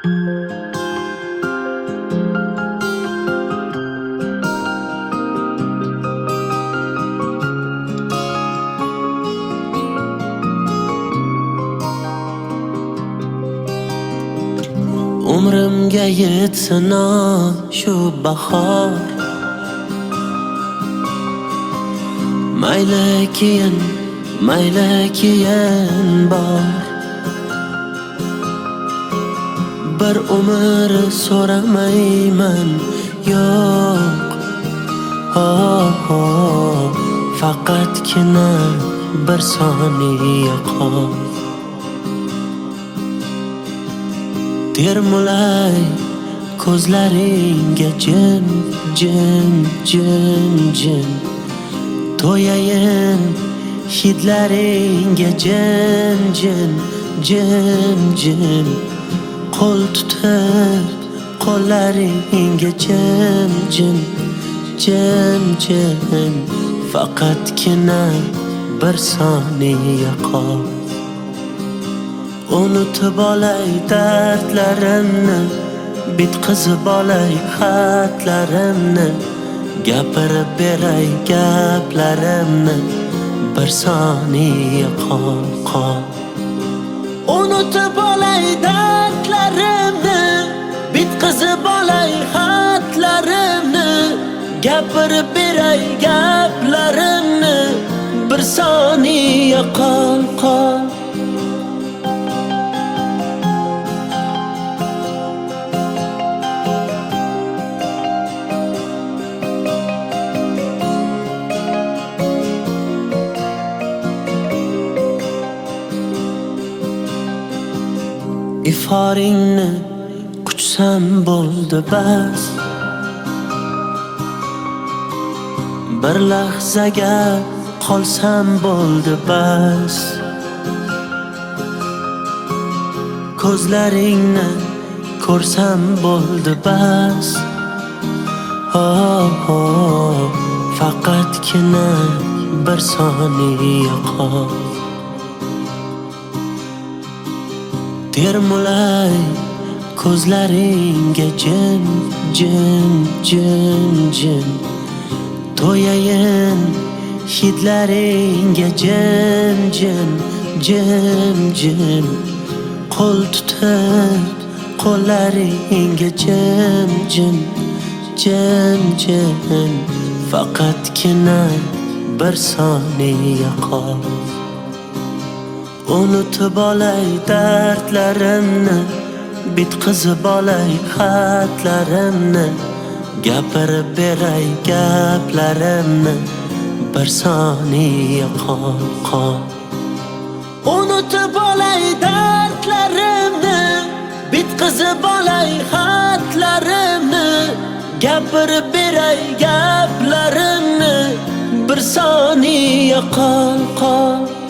Umrimga yetsin shu bahor, mayli keyin bor. Bir umr so'ramayman, yo'q, faqatgina bir soniya qol. Termulay ko'zlaringga jin, jin, jin, jin. To'yayin hidlaringga jin, jin, jin, jin. Qo'l tutib qo'llaringga jin, jin, jin, jin. Faqatgina bir soniya qol. Unutib olay dardlarimni, bitqizib olay xatlarimni, gapirib beray gaplarimni, bir soniya qol. Unutib olay dardlarimni, bitqizib olay xatlarimni, gapirib beray gaplarimni, bir soniya qol. Iforingni quchsam bo'ldi bas, bir lahzaga qolsam bo'ldi bas. Ko'zlaringni ko'rsam bo'ldi bas. Faqatgina bir soniya qol. Termulay ko'zlaringga jin, jin, jin, jin. To'yayin hidlaringga jin, jin, jin, jin. Qo'l tutib qo'llaringga jin, jin, jin, jin. Faqatgina bir soniya qol. Unutib olay dardlarimni, bitqizib olay xatlarimni, gapirib beray gaplarimni, bir soniya qol. Unutib olay dardlarimni, bitqizib olay xatlarimni, gapirib beray gaplarimni, bir soniya qol.